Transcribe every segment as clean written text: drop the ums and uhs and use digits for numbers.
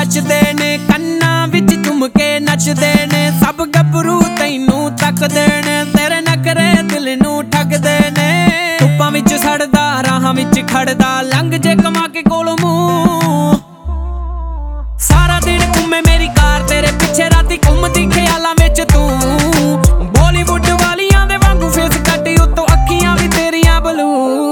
रचदे ने कन्नां विच झुमके नचदे ने सब गभरू तैनूं तकदे ने तेरे नखरे दिल नूं ठगदे ने धुप्पां विच सड़दा राहां विच खड़दा लंघ जे कमा के कोलों मूंह सारा दिन घूमे मेरी कार तेरे पिछे राती घूमदी ख्यालां विच तूं बॉलीवुड वालियां दे वांगू फेस कट्टी उत्तों अखियां भी तेरियां ब्लू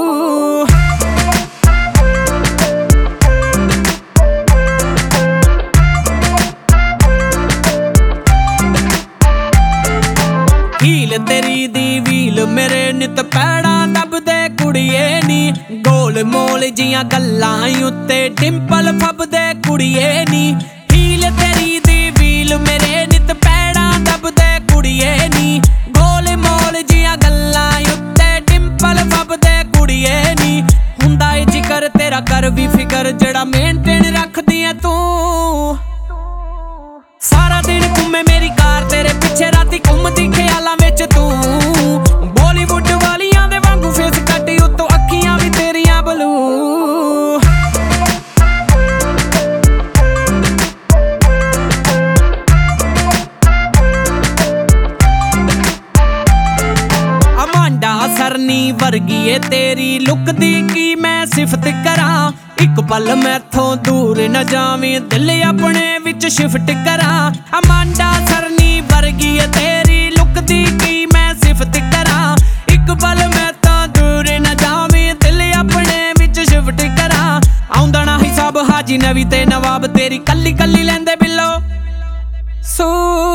हील तेरी दी व्हील मेरे नित पैड़ा दबदे कुड़िए नी गोल मोल जियां गल्लां उत्ते डिंपल फबदे कुड़िए नी हील तेरी दी व्हील मेरे नित पैड़ा दबदे कुड़िए नी गोल मोल जियां गल्लां उत्ते डिंपल फबदे कुड़िए नी हुंदा ए जिकर तेरा कर भी फिकर जेड़ा मेंटेन रखदी है तू सारा दिन घूमे मेरी कार तेरे पिछे राती घूमदी ख्यालां विच तू बॉलीवुड वालियां दे वांगू फेस कट्टी उत्तों अखियां भी तेरियां ब्लू अमांडा सरनी वर्गी ए तेरी लुक दी की मैं सिफत करां एक पल मैथों दूर न जावीं दिल अपने विच शिफ्ट करां अमांडा सरनी वर्गी ए तेरी लुक दी की मैं सिफत करां एक पल मैथों दूर न जावीं दिल अपने विच शिफ्ट करां आउंदा ना हिसाब हाजी नवी ते नवाब तेरी कल्ली कल्ली लैंदे बिल्लो सू